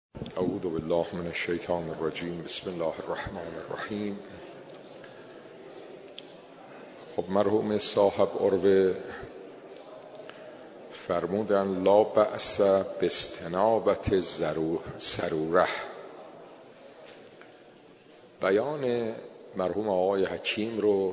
اعوذ بالله من الشیطان الرجیم. بسم الله الرحمن الرحیم. خب مرحوم صاحب عروه فرمودن لا بأس باستنابة سروره. بیان مرحوم آقای حکیم رو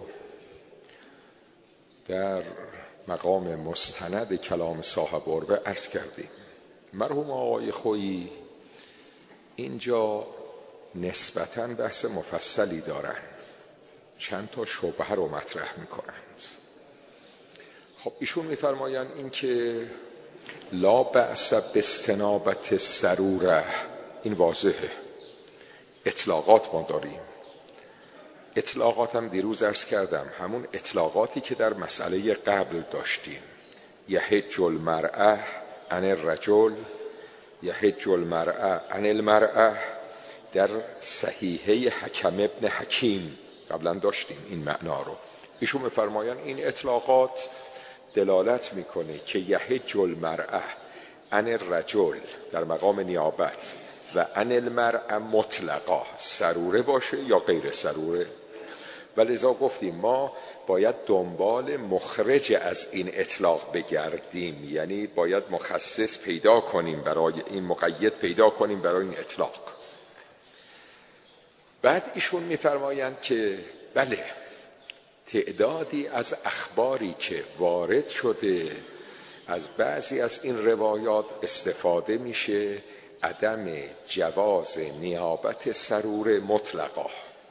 در مقام مستند کلام صاحب عروه عرض کردیم. مرحوم آقای خویی اینجا نسبتاً بحث مفصلی دارن، چند تا شبهه رو مطرح میکنند. خب ایشون میفرمایند این که لا بأس باستنابة سروره، این واضحه. اطلاقات ما داریم. اطلاقات هم دیروز عرض کردم، همون اطلاقاتی که در مسئله قبل داشتیم. یحج المرأة عن الرجل، یحج المرأة عن المرأة، در صحیحه حکم ابن حکیم قبلا داشتیم این معنا رو. ایشون میفرمایند این اطلاقات دلالت میکنه که یحج المرأة عن الرجل در مقام نیابت و عن المرأة مطلقا، سروره باشه یا غیر سروره. ولذا گفتیم ما باید دنبال مخرج از این اطلاق بگردیم، یعنی باید مخصص پیدا کنیم برای این، مقید پیدا کنیم برای این اطلاق. بعد ایشون میفرمایند که بله، تعدادی از اخباری که وارد شده از بعضی از این روایات استفاده میشه عدم جواز نیابت سروره مطلقا،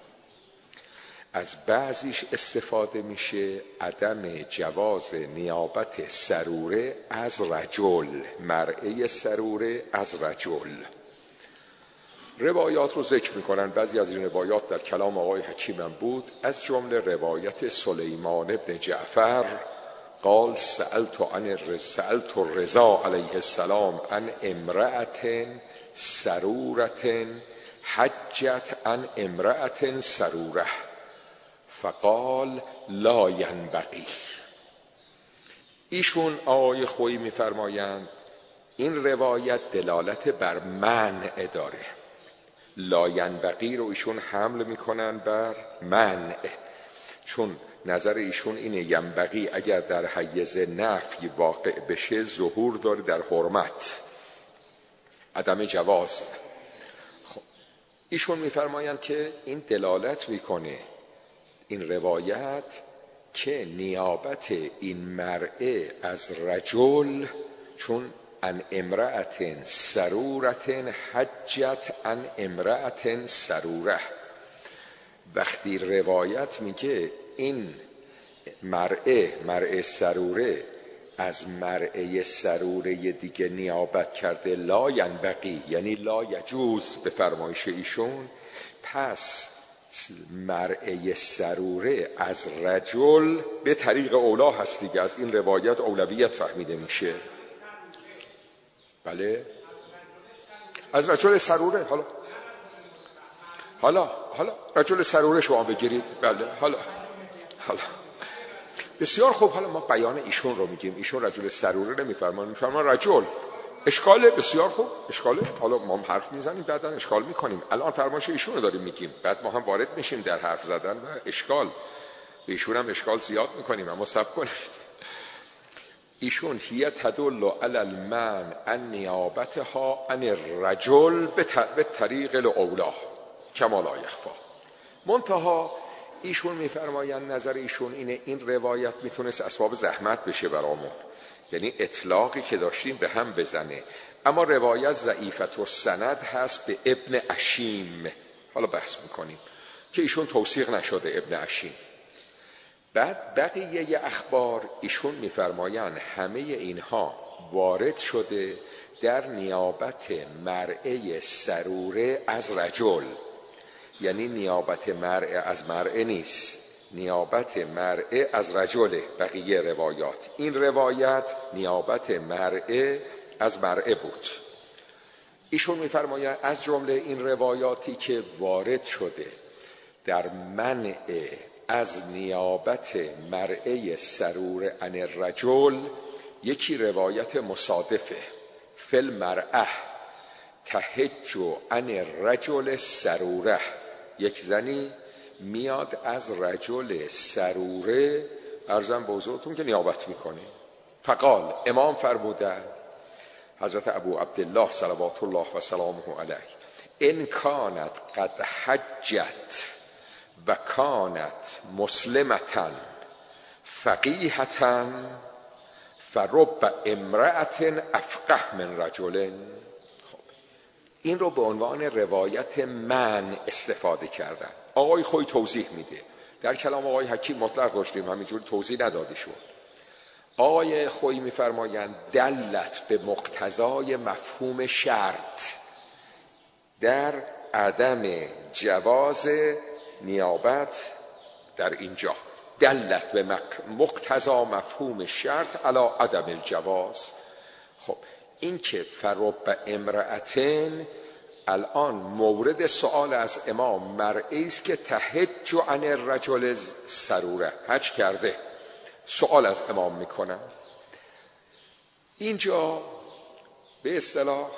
از بعضیش استفاده میشه عدم جواز نیابت سروره از رجل، مرئه سروره از رجل. روایات رو ذکر میکنن. بعضی از این روایات در کلام آقای حکیم هم بود، از جمله روایت سلیمان ابن جعفر قال سألت الرضا علیه السلام عن امرأة سرورة حجت عن امرأة سروره فقال لا ینبغی. ایشون آقای خویی میفرمایند این روایت دلالت بر منع داره. لا ینبغی رو ایشون حمل میکنن بر منع، چون نظر ایشون اینه ینبغی اگر در حیز نفی واقع بشه ظهور داره در حرمت، عدم جواز. خب ایشون میفرمایند که این دلالت میکنه این روایت که نیابت این مرئه از رجل، چون ان امرأة سرورة حجت ان امرأة سروره، وقتی روایت میگه این مرئه سروره از مرئه سروره دیگه نیابت کرده لا ینبغی، یعنی لا یجوز به فرمایش ایشون، پس مرئه سروره از رجل به طریق اولا هست دیگه، از این روایت اولویت فهمیده میشه. بله از رجل سروره. حالا رجل سروره شما بگیرید. بله حالا بسیار خوب. حالا ما بیان ایشون رو میگیم، ایشون رجل سروره نمیفرمان، میفرمان رجل. اشکاله، بسیار خوب، اشکاله. حالا ما هم حرف میزنیم بعدن اشکال میکنیم. الان فرمایش ایشون رو داریم میگیم، بعد ما هم وارد میشیم در حرف زدن و اشکال. به ایشون هم اشکال زیاد میکنیم، اما صبر کنید. ایشون هی تدل علی المنع عن نیابتها عن الرجل به طریق الاولا کما لا یخفی. منتها ایشون میفرمایند نظر ایشون اینه این روایت میتونست اسباب زحمت بشه برامون، یعنی اطلاقی که داشتیم به هم بزنه، اما روایت ضعیفت و سند هست به ابن عشیم. حالا بحث میکنیم که ایشون توثیق نشده ابن عشیم. بعد بقیه اخبار ایشون میفرمایند همه اینها وارد شده در نیابت مرئه سروره از رجل، یعنی نیابت مرئه از مرئه نیست، نیابت مرئه از رجله. بقیه روایات، این روایت نیابت مرئه از مرئه بود. ایشون میفرمایند از جمله این روایاتی که وارد شده در منع از نیابت مرئه سرور عن الرجل، یکی روایت مصادفه فی المرأة تهج عن الرجل سروره، یک زنی میاد از رجل سروره، عرضم به حضورتون که نیابت میکنه. فقال، امام فرمودن، حضرت ابو عبدالله صلوات الله و سلامه علیه، ان کانت قد حجت و کانت مسلمتا فقیهتا فرب امرأة افقه من رجل. خب این رو به عنوان روایت من استفاده کردن. آقای خوی توضیح میده، در کلام آقای حکیم مطلق داشتیم، همینجور توضیح نداده شد. آقای خوی میفرمایند دلت به مقتضای مفهوم شرط در عدم جواز نیابت در اینجا، دلت به مقتضا مفهوم شرط علی عدم الجواز. خب این که فرب امرأتن، الان مورد سوال از امام مرئی است که تهج عن الرجل سروره، حج کرده. سوال از امام میکنم اینجا، به اصطلاح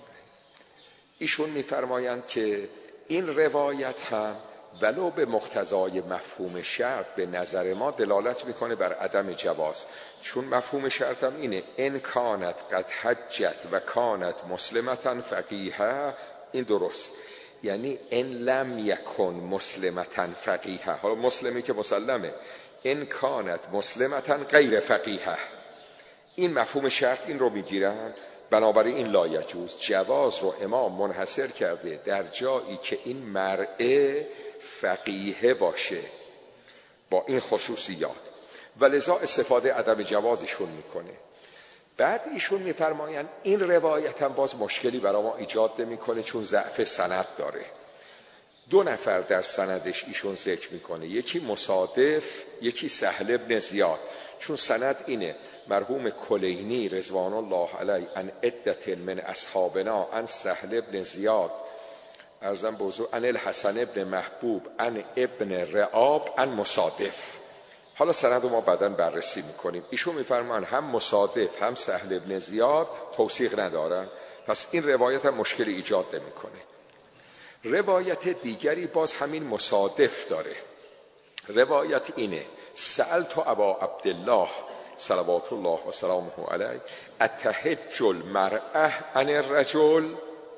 ایشون میفرمایند که این روایت هم ولو به مقتضای مفهوم شرط به نظر ما دلالت میکنه بر عدم جواز، چون مفهوم شرط هم اینه ان کانت قد حجت و کانت مسلمتا فقیهه. این درست، یعنی ان لم یکن مسلمتا فقیهه، حالا مسلمی که مسلمه، ان کانت مسلمتا غیر فقیهه، این مفهوم شرط این رو میگیرن. بنابراین این لا یجوز، جواز رو امام منحصر کرده در جایی که این مرء فقیه باشه با این خصوصیات، ولذا استفاده عدم جوازشون میکنه. بعد ایشون میفرمایند این روایت هم باز مشکلی برای ما ایجاد نمیکنه، چون ضعف سند داره. 2 نفر در سندش ایشون ذکر میکنه، یکی مصادف، یکی سهل بن زیاد. چون سند اینه مرحوم کلینی رضوان الله علیه ان عدت من اصحابنا ان سهل بن زیاد ارزم بزرگ ان الحسن بن محبوب ان ابن رعاب ان مصادف. حالا سند رو ما بعداً بررسی میکنیم. ایشون میفرمان هم مصادف هم سهل بن زیاد توثیق ندارن، پس این روایت هم مشکلی ایجاد نمیکنه. روایت دیگری باز همین مصادف داره. روایت اینه سألت ابا عبدالله صلوات الله و سلامه علیه اتهج المرأة عن الرجل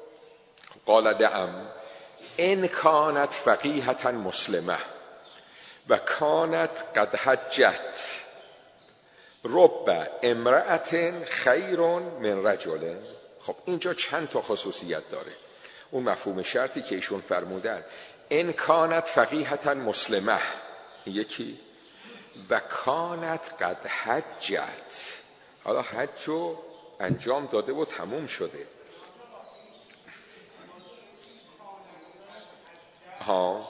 قال نعم ان کانت فقیهة مسلمه و کانت قد حجت رب امرأة خیر من رجل. خب اینجا چند تا خصوصیت داره. اون مفهوم شرطی که ایشون فرمودن ان کانت فقیهة مسلمه، یکی، و کانت قد حجت، حالا حج رو انجام داده و تموم شده. ها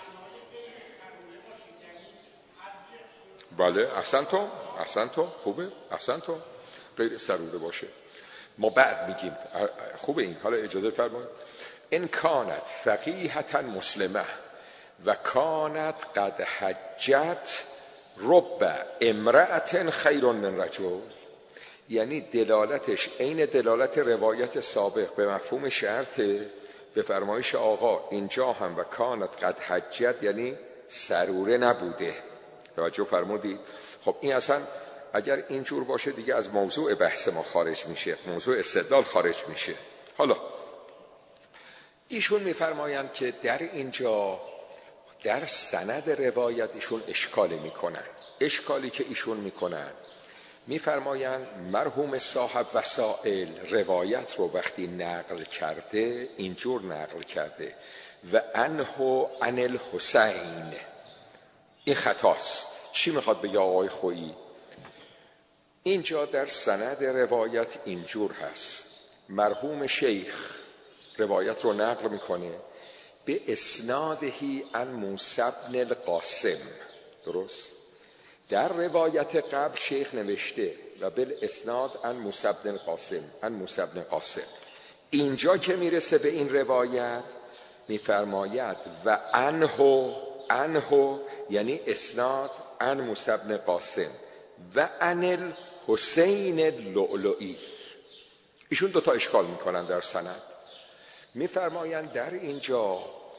بله، احسنتم خوبه، احسنتم، غیر سروده باشه ما بعد میگیم، خوبه این. حالا اجازه فرمایید ان کانت فقیهة مسلمه و کانت قد حجت رب امرأة خیر من رجل، یعنی دلالتش عین دلالت روایت سابق به مفهوم شرط. به فرمایش آقا اینجا هم و کانت قد حجت یعنی سروره نبوده. توجه فرمودید؟ خب این اصلا اگر اینجور باشه دیگه از موضوع بحث ما خارج میشه، موضوع استدلال خارج میشه. حالا ایشون میفرمایند که در اینجا در سند روایت ایشون اشکالی میکنن. اشکالی که ایشون میکنن میفرمایند مرحوم صاحب وسائل روایت رو وقتی نقل کرده اینجور نقل کرده و عنه عن الحسین، این خطاست. چی میخواد بگه آقای خویی؟ اینجا در سند روایت اینجور هست، مرحوم شیخ روایت رو نقل میکنه به اسنادهی عن موسی بن القاسم، درست؟ در روایت قبل شیخ نوشته و بالاسناد عن موسی بن القاسم، عن موسی بن قاسم. اینجا که میرسه به این روایت میفرماید و عنه یعنی اسناد عن موسی بن قاسم و عن الحسین اللؤلؤی. ایشون 2 تا اشکال میکنن در سند. میفرمایند در اینجا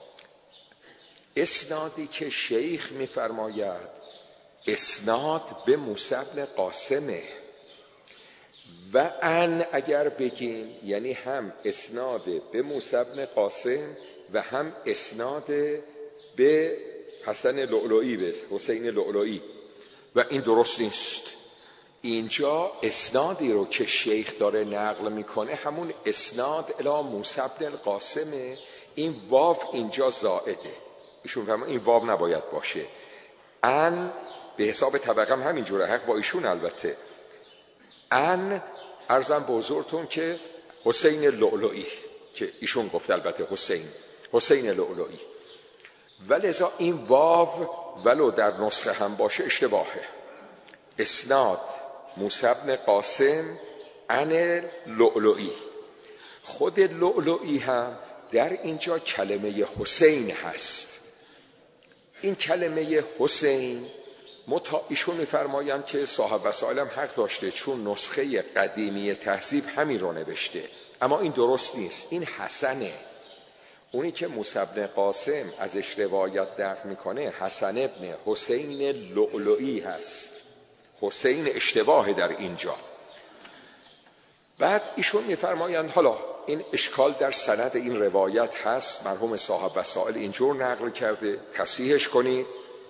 اسنادی که شیخ میفرماید اسناد به موسی بن قاسمه و ان اگر بگیم یعنی هم اسناد به موسی بن قاسم و هم اسناد به حسن لؤلؤی، به حسین لؤلؤی، و این درست نیست. اینجا اسنادی رو که شیخ داره نقل میکنه همون اسناد الی موسی بن القاسمه. این واو اینجا زائده، ایشون فهمه این واو نباید باشه. ان به حساب طبقه هم همینجوره، حق با ایشون البته. ان عرضم به حضورتون که حسین لؤلؤی، که ایشون گفت البته حسین لؤلؤی، ولذا این واو ولو در نسخه هم باشه اشتباهه. اسناد موسی بن قاسم عن لؤلؤی. خود لؤلؤی هم در اینجا کلمه حسین هست. این کلمه حسین ایشون میفرمایند که صاحب وسائل هم حق داشته، چون نسخه قدیمی تهذیب همین رو نوشته، اما این درست نیست. این حسنه. اونی که موسی بن قاسم ازش روایت نقل میکنه حسن ابن حسین لؤلؤی هست. حسین اشتباه در اینجا. بعد ایشون میفرمایند حالا این اشکال در سند این روایت هست، مرحوم صاحب وسائل اینجور نقل کرده، تصحیحش کنید.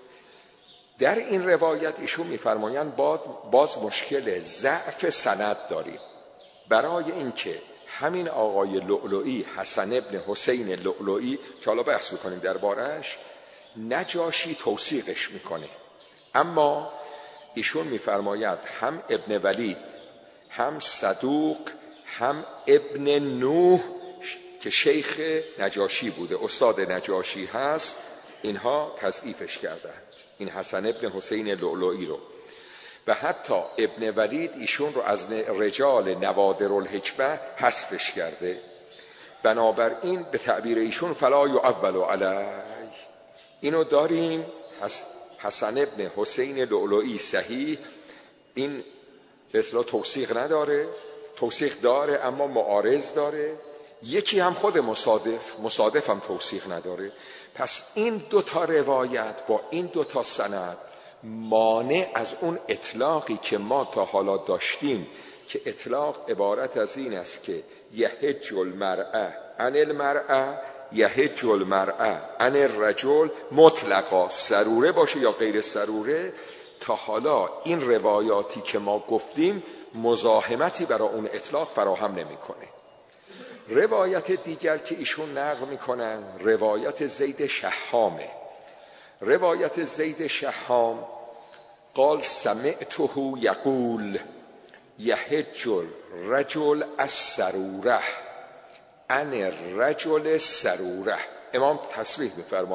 در این روایت ایشون میفرمایند باز مشکل ضعف سند داریم، برای اینکه همین آقای لؤلؤی حسن ابن حسین لؤلؤی که حالا بحث میکنیم دربارش، نجاشی توثیقش میکنه، اما ایشون میفرماید هم ابن ولید، هم صدوق، هم ابن نوح که شیخ نجاشی بوده، استاد نجاشی هست، اینها تضعیفش کردند این حسن ابن حسین لؤلؤی رو. و حتی ابن ولید ایشون رو از رجال نوادر الحکمه حذفش کرده. بنابراین به تعبیر ایشون فلا یعول علیه. اینو داریم حسن ابن حسین لؤلؤی صحیح، این به اصطلاح توثیق نداره، توثیق داره اما معارض داره. یکی هم خود مصادف هم توثیق نداره. پس این دوتا روایت با این دوتا سند مانع از اون اطلاقی که ما تا حالا داشتیم، که اطلاق عبارت از این است که یحج المرأة عن المرأة یحج المرأة عن الرجل، مطلقا سروره باشه یا غیر سروره. تا حالا این روایاتی که ما گفتیم مزاحمتی برای اون اطلاق فراهم نمیکنه. روایت دیگر که ایشون نقل میکنن روایت زید شحامه. روایت زید شحام قال سمعته یقول یحج الرجل السروره عن الرجل سروره. امام تصریح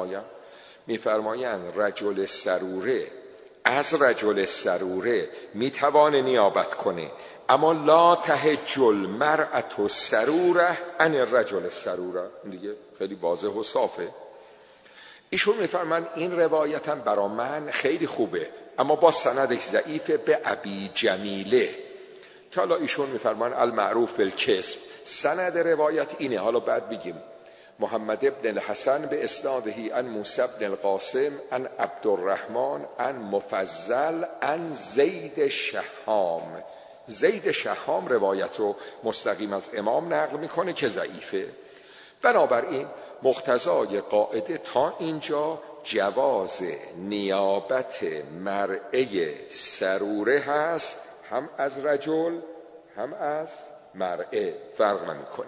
میفرمایند رجل سروره از رجل سروره میتوانه نیابت کنه، اما لا تحج المرأة السروره عن الرجل السروره. دیگه خیلی واضح و صافه. ایشون میفرمان این روایتم برا من خیلی خوبه، اما با سندش ضعیفه به ابی جمیله، که حالا ایشون میفرمان المعروف بالکسب. سند روایت اینه. حالا بعد بگیم محمد ابن الحسن به اسناده عن موسی بن القاسم عن عبدالرحمن عن مفضل عن زید شحام. زید شحام روایت رو مستقیم از امام نقل میکنه که ضعیفه. بنابراین مقتضای قاعده تا اینجا جواز نیابت مرئه سروره هست، هم از رجل هم از مرئه، فرق نمیکنه.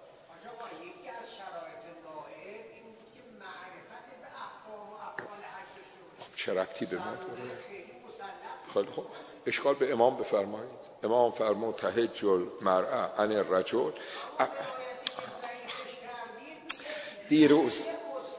چه ربطی به ما داره؟ خیلی خوب، اشکال به امام بفرمایید. امام فرمود تحج المرأة عن الرجل. دیروز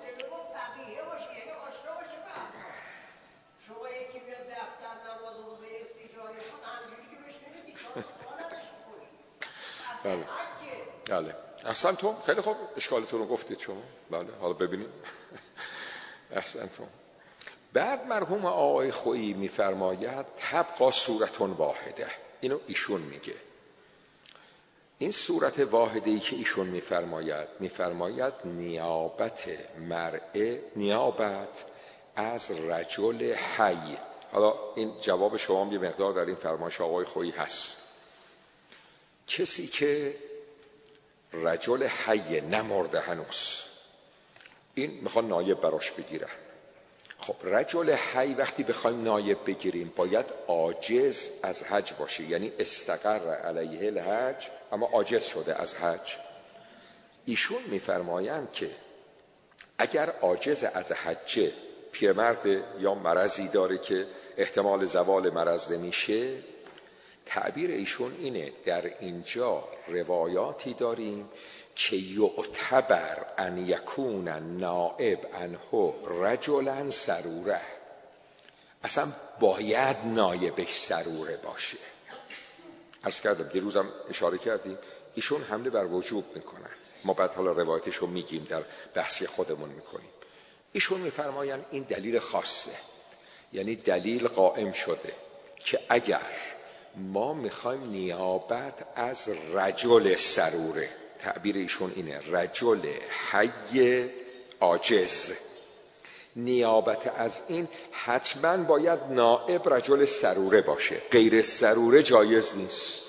بله احسنتم، خیلی خوب، اشکالتون رو گفتید شما. بله حالا ببینیم. احسنتم. بعد مرحوم آقای خویی میفرماید تبقى صورت واحده. اینو ایشون میگه. این صورت واحده‌ای که ایشون میفرماید نیابت مرء، نیابت از رجل حی. حالا این جواب شما یه مقدار در این فرمایش آقای خویی هست. کسی که رجل حی نمرده هنوز، این میخوان نایب براش بگیرن. خب رجل حی وقتی بخوایم نایب بگیریم باید عاجز از حج باشه، یعنی استقر علیه الحج اما عاجز شده از حج. ایشون میفرمایند که اگر عاجز از حج، پیرمرد یا مرضی داره که احتمال زوال مرض نمیشه، تعبیر ایشون اینه در اینجا روایاتی داریم که یعتبر ان یکون نائب عنه رجلا سروره، اصلا باید نایبش سروره باشه. عرض کردم یه روزم اشاره کردیم ایشون حمله بر وجوب میکنن، ما بعد حالا روایتشو میگیم در بحثی خودمون میکنیم. ایشون میفرماین این دلیل خاصه، یعنی دلیل قائم شده که اگر ما میخوایم نیابت از رجل سروره، تعبیر ایشون اینه رجل حی عاجز، نیابت از این حتما باید نائب رجل سروره باشه، غیر سروره جایز نیست.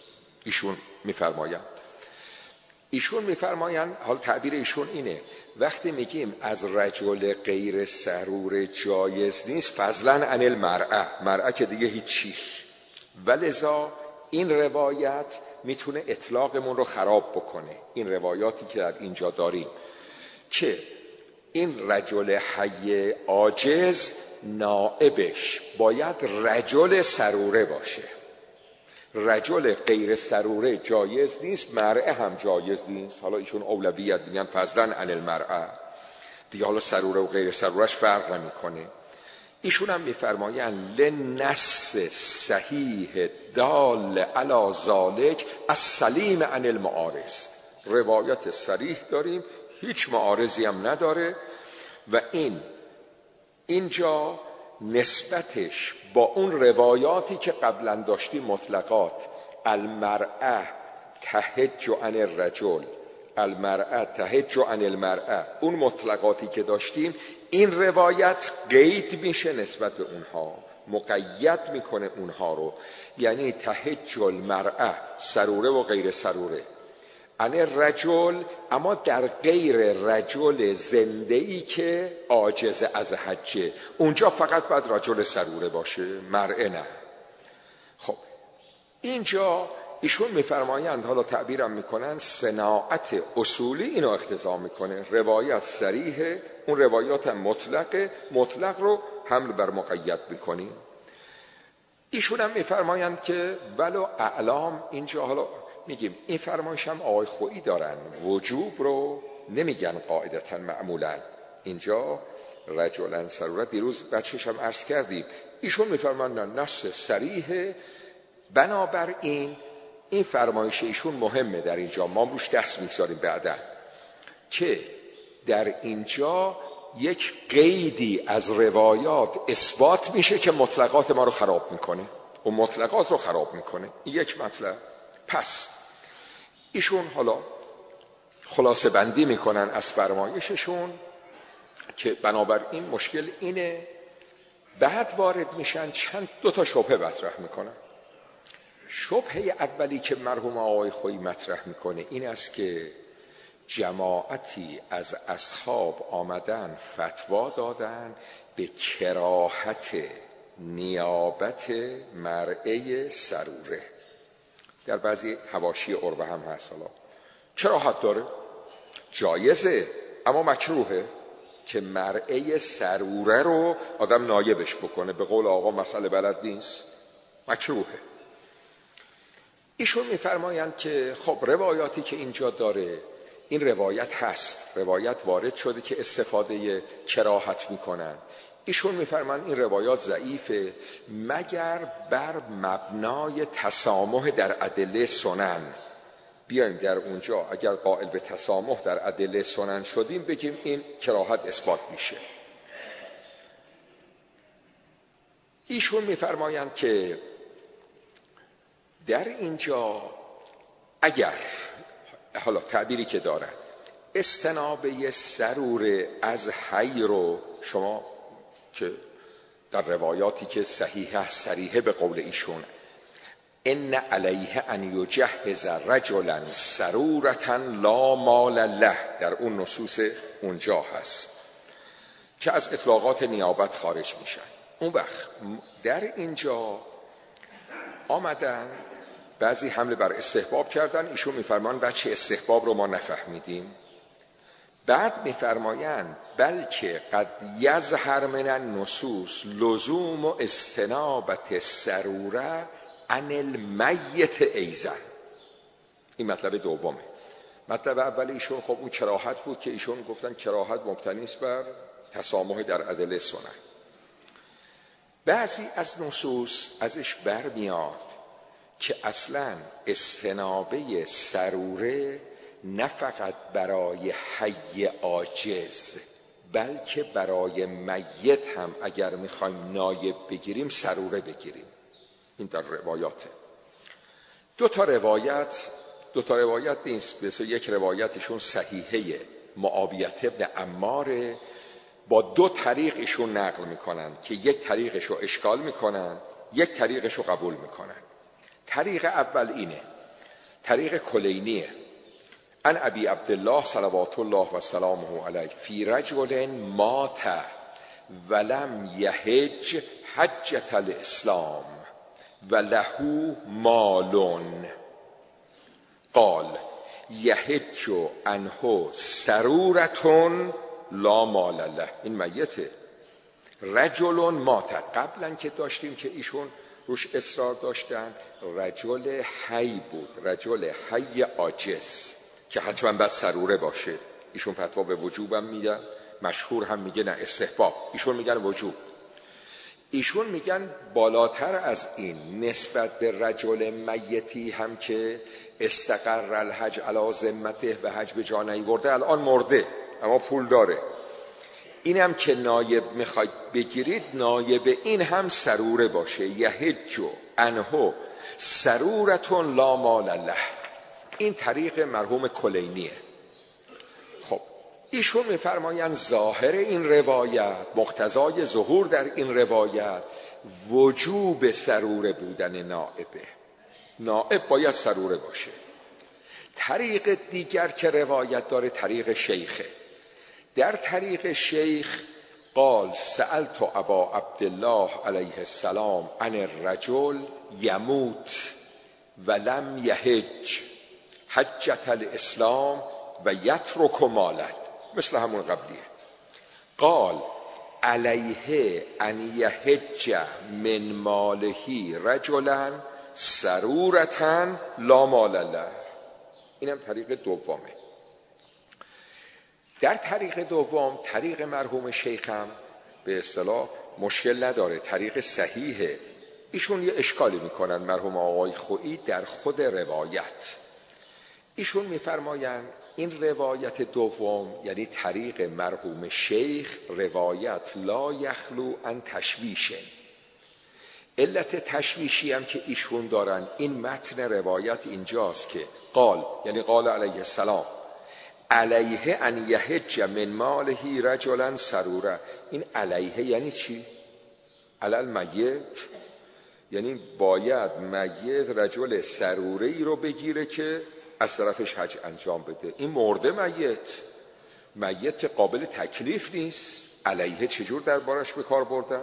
ایشون میفرمایند حال تعبیر ایشون اینه وقتی میگیم از رجل غیر سروره جایز نیست فضلا عن المرأة، مرأة که دیگه هیچی، ولذا این روایت میتونه اطلاقمون رو خراب بکنه. این روایاتی که در اینجا داریم که این رجل حی عاجز نائبش باید رجل سروره باشه، رجل غیر سروره جایز نیست، مرأة هم جایز نیست. حالا ایشون اولویت میگن فضلا عن المرأة، دیگه حالا سروره و غیر سرورش فرق نمیکنه. ایشون هم میفرمایند لنص صحیح دال علی ذالک السلیم عن المعارض، روایت صریح داریم هیچ معارضی هم نداره و اینجا نسبتش با اون روایاتی که قبلا داشتیم مطلقات المرأة تحج عن الرجل، المرأة تحج عن المرأة، اون مطلقاتی که داشتیم این روایت قید میشه نسبت به اونها، مقید میکنه اونها رو، یعنی تحج المرأة سروره و غیر سروره عن الرجل، اما در غیر رجل زنده‌ای که عاجز از حجه اونجا فقط باید رجل سروره باشه، مرأة نه. خب اینجا ایشون میفرمایند حالا تعبیرم میکنن صناعت اصولی اینو اقتضا میکنه، روایت صریحه، اون روایات مطلق رو حمل بر مقید میکنیم. ایشون هم میفرمایند که ولو اعلام، اینجا حالا میگیم این فرمایش هم آقای خویی دارن، وجوب رو نمیگن قاعدتا معمولا، اینجا رجلن سرورت دیروز بچه‌ش هم عرض کردیم، ایشون میفرمایند نص صریحه، بنابر این فرمایش ایشون مهمه در اینجا، ما روش دست میگذاریم بعدا، که در اینجا یک قیدی از روایات اثبات میشه که مطلقات ما رو خراب میکنه و مطلقات رو خراب میکنه. این یک مطلب. پس ایشون حالا خلاصه بندی میکنن از فرمایششون که بنابراین مشکل اینه، بعد وارد میشن دو تا شبهه مطرح میکنن. شبهه اولی که مرحوم آقای خویی مطرح میکنه این است که جماعتی از اصحاب آمدن فتوا دادن به کراهت نیابت مرأة سروره، در بعضی حواشی عربه هم هست. حالا کراهت داره، جایزه اما مکروهه که مرأة سروره رو آدم نایبش بکنه، به قول آقا مسئله بلد نیست، مکروهه. ایشون میفرمایند که خب روایاتی که اینجا داره این روایت هست، روایت وارد شده که استفاده کراهت میکنن. ایشون میفرمایند این روایات ضعیفه مگر بر مبنای تسامح در ادله سنن. بیایم در اونجا اگر قائل به تسامح در ادله سنن شدیم بگیم این کراهت اثبات میشه. ایشون میفرمایند که در اینجا اگر حالا تعبیری که دارن استنابه سرور از حی رو شما که در روایاتی که صحیحه صریحه به قول ایشون ان علیه ان یجهز رجلا سرورة لا مال له، در اون نصوص اونجا هست که از اطلاقات نیابت خارج میشن. اون وقت در اینجا آمدن بعضی حمله بر استحباب کردن، ایشون میفرمان بچه استحباب رو ما نفهمیدیم. بعد میفرمایند بلکه قد یظهر من النصوص لزوم و استنابت سروره عن المیت ایزن. این مطلب دومه. مطلب اول ایشون خب اون کراهت بود که ایشون گفتن کراهت مبتنی است بر تسامح در ادله سنن. بعضی از نصوص ازش برمیاد که اصلا استنابه سروره نه فقط برای حی عاجز بلکه برای میت هم اگر میخوایم نایب بگیریم سروره بگیریم. این در روایاته. دو تا روایت نیست، مثل یک روایتشون صحیحه معاویه ابن عماره با دو طریق ایشون نقل میکنن که یک طریقش رو اشکال میکنن، یک طریقش رو قبول میکنن. طریق اول اینه، طریق کلینیه. ان ابی عبدالله صلوات الله و سلامه علیه فی رجل مات ولم یحج حجة الاسلام و له مال قال یحج عنه سرورة لا مال له. این میته. رجل مات، قبلا که داشتیم که ایشون روش اصرار داشتن رجل حی بود، رجل حی عاجز که حتما باید سروره باشه. ایشون فتوا به وجوبم میدن، مشهور هم میگه نه استحباب، ایشون میگن وجوب. ایشون میگن بالاتر از این نسبت به رجل میتی هم که استقر الحج علی ذمته و حج به جا نیورده، الان مرده اما پول داره، اینم که نایب میخواید بگیرید نایب این هم سروره باشه. یحج عنه سرورة لا مال له. این طریق مرحوم کلینیه. خب ایشون میفرمایند ظاهر این روایت، مقتضای ظهور در این روایت وجوب سروره بودن نائبه، نائب باید سروره باشه. طریق دیگر که روایت داره طریق شیخه. در طریق شیخ قال سألت ابا عبدالله علیه السلام عن الرجل یموت ولم یحج حجة الاسلام و یترک مالا، مثل همون قبلیه. قال علیه ان یحج من ماله رجلا سرورة لا مال له. اینم طریق دومه. در طریق دوم طریق مرحوم شیخم به اصطلاح مشکل نداره، طریق صحیحه. ایشون یه اشکالی میکنن مرحوم آقای خویی در خود روایت. ایشون میفرمایند این روایت دوم یعنی طریق مرحوم شیخ روایت لا یخلو عن تشویشه. علت تشویشی هم که ایشون دارن این متن روایت اینجاست که قال یعنی قال علیه السلام علیه ان یحج من ماله رجلا سروره. این علیه یعنی چی؟ علل میت، یعنی باید میت رجل سروره ای رو بگیره که از طرفش حج انجام بده. این مرده میت قابل تکلیف نیست. علیه چجور دربارش به کار بردن؟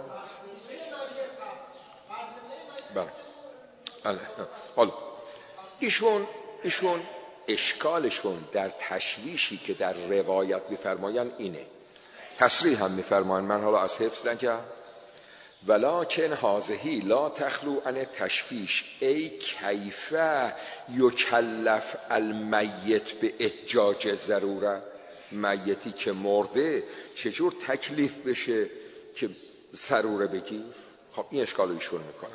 بله. حالا ایشون اشکالشون در تشویشی که در روایت میفرماین اینه، تصریح هم میفرماین، من حالا از حفظ نگم، ولکن هذه لا تخلو عن تشویش ای کیف یکلف المیت به احجاج ضروره. میتی که مرده چجور تکلیف بشه که ضروره بگیر؟ خب این اشکال ایشون میکنن.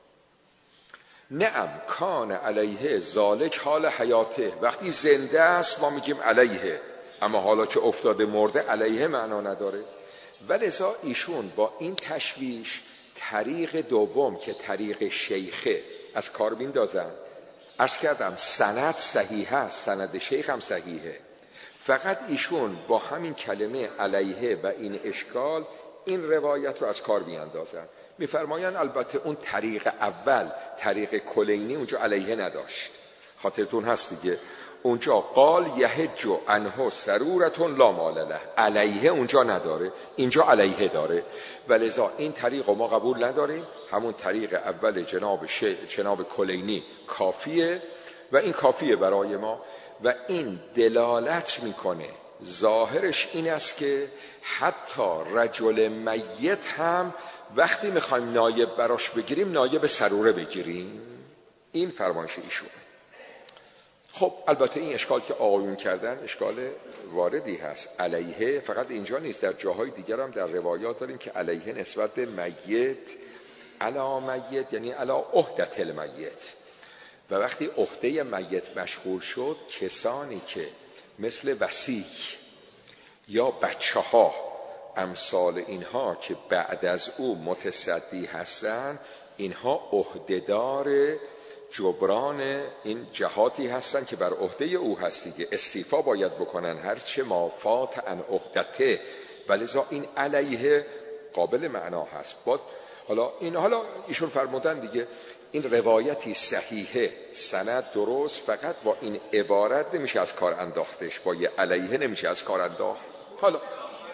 نعم کان علیه ذالک حال حیاته، وقتی زنده است ما میگیم علیه، اما حالا که افتاده مرده علیه معنا نداره. ولذا ایشون با این تشویش طریق دوم که طریق شیخه از کار میندازن. عرض کردم سند صحیح است، سند شیخ هم صحیحه، فقط ایشون با همین کلمه علیه و این اشکال این روایت رو از کار میاندازن. میفرمایند البته اون طریق اول، طریق کلینی، اونجا علیه نداشت. خاطرتون هست دیگه، اونجا قال یحج عنه سرورتون لا مال له، علیه اونجا نداره، اینجا علیه داره. ولذا این طریق ما قبول نداریم، همون طریق اول جناب کلینی کافیه و این کافیه برای ما. و این دلالت میکنه، ظاهرش این است که حتی رجل میت هم وقتی میخوایم نایب براش بگیریم، نایب سروره بگیریم. این فرمایش ایشونه. خب البته این اشکال که آقایون کردن اشکال واردی هست. علیه فقط اینجا نیست، در جاهای دیگر هم در روایات داریم که علیه نسبت به میت، علا میت یعنی علا عهدت المیت. و وقتی عهده میت مشغول شد، کسانی که مثل وصی یا بچه ها امثال اینها که بعد از او متصدی هستند، اینها عهدهدار جبران این جهاتی هستند که بر عهده او هستی که استیفا باید بکنن هرچه ما فات عن عهدته. ولذا این علیه قابل معنا هست. حالا ایشون فرمودن دیگه این روایتی صحیحه، سند درست، فقط با این عبارت نمیشه از کار انداختش، با یه علیه نمیشه از کار انداخت. حالا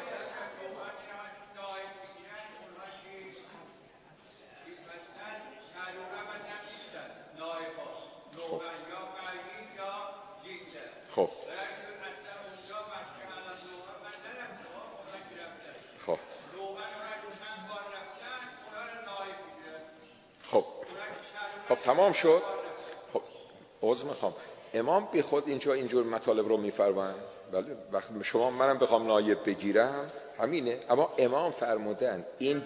خب تمام شد. خب عذر میخوام، امام بی خود اینجور مطالب رو میفرمایند. بله، وقتی شما منم بخوام نایب بگیرم همینه، اما امام فرمودن این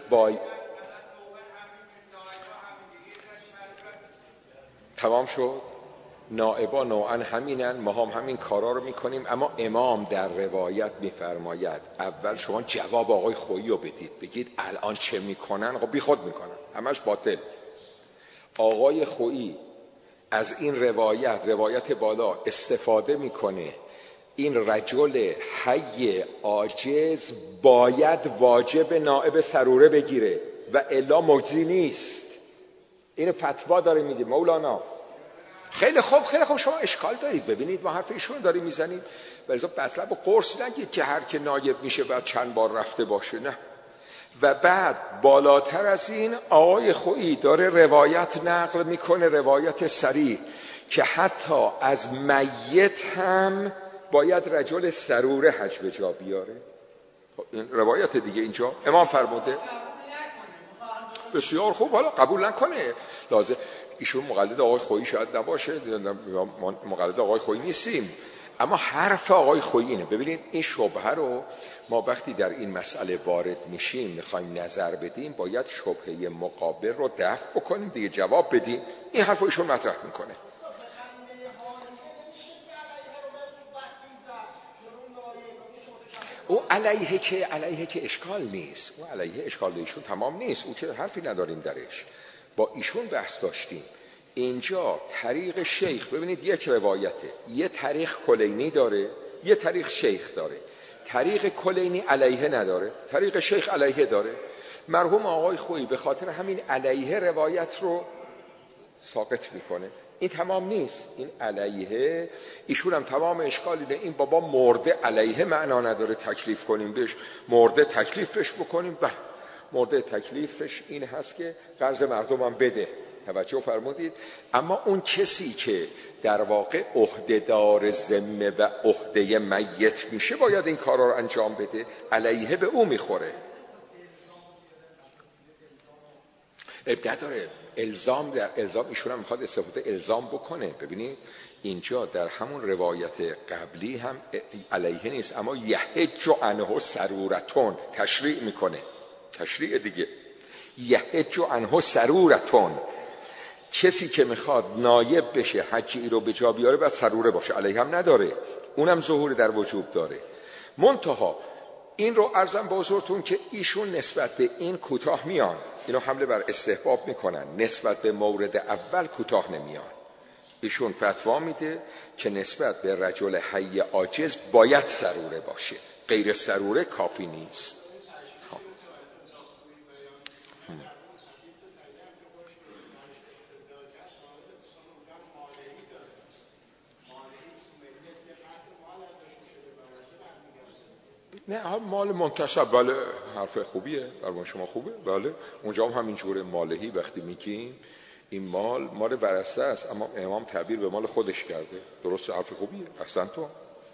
تمام شد. نائبا نوعا همینن، ما هم همین کارا رو میکنیم. اما امام در روایت میفرماید اول شما جواب آقای خویی رو بدید، بگید الان چه میکنن. خب بی خود میکنن، همش باطل. آقای خویی از این روایت بالا استفاده میکنه، این رجل حی عاجز باید واجب نائب سروره بگیره و الا مجزی نیست. این فتوا داره میده مولانا. خیلی خوب شما اشکال دارید، ببینید ما حرف ایشون داریم میزنید، ولی مطلب قرص نگید که هر که نایب میشه بعد چند بار رفته باشه، نه. و بعد بالاتر از این آقای خویی داره روایت نقل میکنه، روایت صریح که حتی از میت هم باید رجل سروره حج به جا بیاره. این روایت دیگه اینجا امام فرموده. بسیار خوب، حالا قبول نکنه لازم، ایشون مقلد آقای خویی شاید نباشه، مقلد آقای خویی نیستیم، اما حرف آقای خویی اینه. ببینید این شبهه رو ما وقتی در این مسئله وارد میشیم، میخوایم نظر بدیم، باید شبهه مقابل رو دفع بکنیم دیگه، جواب بدیم. این حرف رو ایشون مطرح میکنه. او علیه که اشکال نیست، او علیه اشکال ایشون تمام نیست، او که حرفی نداریم درش. با ایشون بحث داشتیم. اینجا طریق شیخ، ببینید یک روایته، یه طریق کلینی داره، یه طریق شیخ داره. طریق کلینی علیه نداره، طریق شیخ علیه داره. مرحوم آقای خویی به خاطر همین علیه روایت رو ساقط میکنه. این تمام نیست، این علیه ایشون هم تمام اشکال دیده. این بابا مرده علیه معنا نداره تکلیف کنیم بهش، مرده تکلیفش بکنیم. مرده تکلیفش این هست که قرض مردم هم بده، توجه فرمودید. اما اون کسی که در واقع عهدهدار ذمه و عهده میت میشه باید این کارا رو انجام بده، علیه به او میخوره. نداره الزام، در الزام ایشون هم میخواد استفاده الزام بکنه. ببینید اینجا در همون روایت قبلی هم علیه نیست، اما یحج عنه سرورتون تشریع میکنه، تشریع دیگه. یحج عنه سرورتون، کسی که میخواد نایب بشه حجی رو به جا بیاره باید سروره باشه، علیه هم نداره، اونم ظهور در وجوب داره. منتها این رو عرضم به حضورتون که ایشون نسبت به این کوتاه میان، اینو حمله بر استحباب میکنن، نسبت به مورد اول کوتاه نمیان. ایشون فتوا میده که نسبت به رجل حی عاجز باید سروره باشه، غیر سروره کافی نیست. نه مال منتسب، بله حرف خوبیه، برای شما خوبه، بله اونجا هم همینجوره. مالهی وقتی میگیم این مال ورثه است، اما امام تعبیر به مال خودش کرده، درست، حرف خوبیه، احسن تو.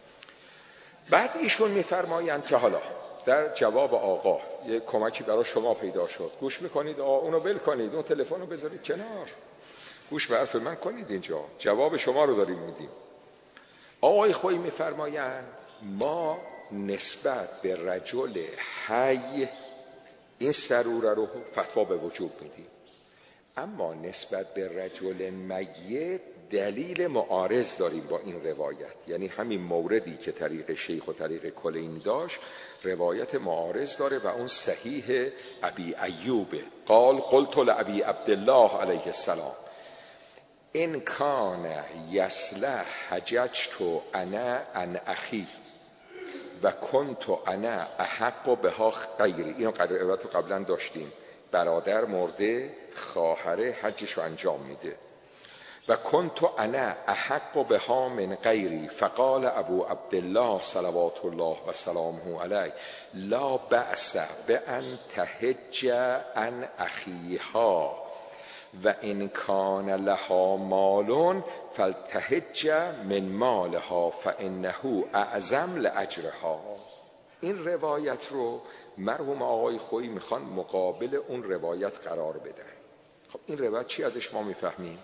بعد ایشون میفرمایند که حالا در جواب آقا یه کمکی برای شما پیدا شد، گوش میکنید، اونو ول کنید، اون تلفن رو بذارید کنار، گوش به حرف من کنید، اینجا جواب شما رو داریم میدیم. آقای خویی میفرمایند ما نسبت به رجل حی این سروره رو فتوا به وجوب میدیم، اما نسبت به رجل میت دلیل معارض داریم با این روایت. یعنی همین موردی که طریق شیخ و طریق کلینی داشت روایت معارض داره و اون صحیح ابی ایوبه. قلت لابی عبدالله علیه السلام ان کان یصلح حججت انا عن اخی و کنت انا احق بها غیری. اینو روایت رو قبلا داشتیم، برادر مرده، خواهر حجشو انجام میده. و کنت انا احق بها من غیری فقال ابو عبدالله صلوات الله و سلامه علیه لا بأس بأن تحج عن اخیها و ان کان لها مال فلتحج من مالها فانه اعظم لاجرها. این روایت رو مرحوم آقای خویی میخوان مقابل اون روایت قرار بدن. خب این روایت چی ازش ما میفهمیم؟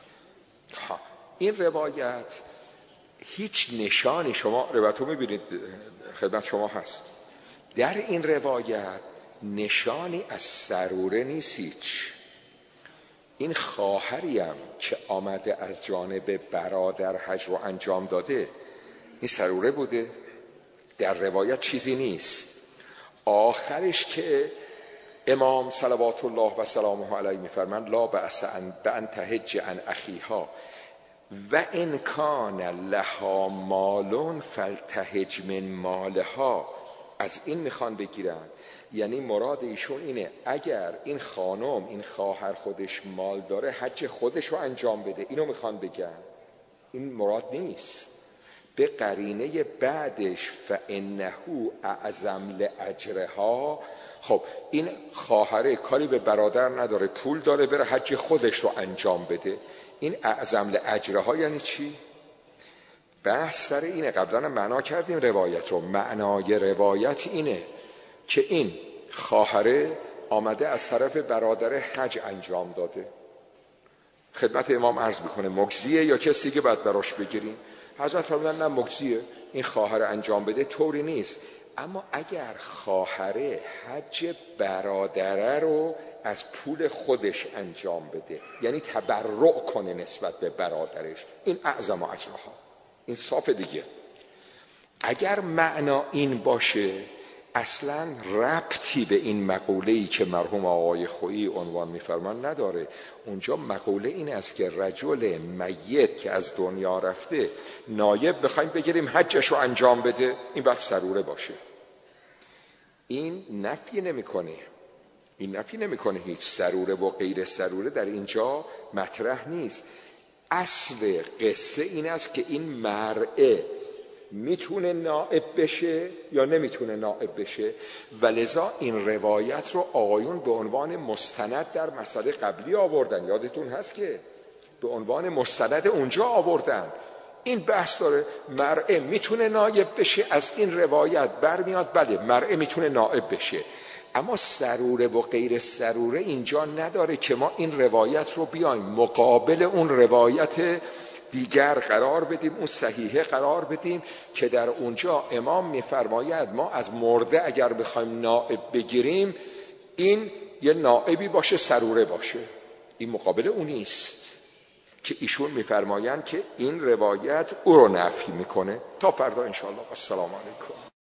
این روایت هیچ نشانی، شما روایت رو میبینید خدمت شما هست، در این روایت نشانی از سروره نیست هیچ. این خواهریم که آمده از جانب برادر حج رو انجام داده، این سروره بوده؟ در روایت چیزی نیست. آخرش که امام صلوات الله و سلامه علیه میفرمان لا بأس بأن تحج عن اخیها و ان کان لها مال فلتحج من مالها، از این میخوان بگیرن. یعنی مراد ایشون اینه اگر این خانم، این خواهر خودش مال داره حج خودش رو انجام بده، اینو میخوان بگن. این مراد نیست. به قرینه بعدش فانه اعظم لاجرها. خب این خواهره کاری به برادر نداره، پول داره بره حج خودش رو انجام بده، این اعظم لاجرها یعنی چی؟ بحث سر اینه. قبلا معنا کردیم روایت رو. معنای روایت اینه که این خواهره آمده از طرف برادر حج انجام داده، خدمت امام عرض میکنه مجزیه یا کسی که باید براش بگیریم؟ حضرت فرمودن نه مجزیه، این خواهر انجام بده طوری نیست. اما اگر خواهره حج برادره رو از پول خودش انجام بده، یعنی تبرع کنه نسبت به برادرش، این اعظم اجرها، این صاف دیگه. اگر معنا این باشه اصلا ربطی به این مقوله‌ای که مرحوم آقای خویی عنوان می‌فرمان نداره. اونجا مقوله این است که رجل میت که از دنیا رفته نایب بخوایم بگیریم حجش رو انجام بده، این باید سروره باشه. این نفی نمی‌کنه هیچ سروره و غیر سروره در اینجا مطرح نیست. اصل قصه این است که این مرئه میتونه نائب بشه یا نمیتونه نائب بشه، ولذا این روایت رو آقایون به عنوان مستند در مسئله قبلی آوردن. یادتون هست که به عنوان مستند اونجا آوردن. این بحث داره مرئه میتونه نائب بشه، از این روایت برمیاد بله مرئه میتونه نائب بشه، اما سروره و غیر سروره اینجا نداره که ما این روایت رو بیایم مقابل اون روایت دیگر قرار بدیم، اون صحیحه قرار بدیم که در اونجا امام میفرماید ما از مرده اگر بخوایم نائب بگیریم این یه نائبی باشه سروره باشه. این مقابل اون نیست که ایشون میفرمایند که این روایت او رو نفی میکنه. تا فردا انشاءالله. السلام علیکم.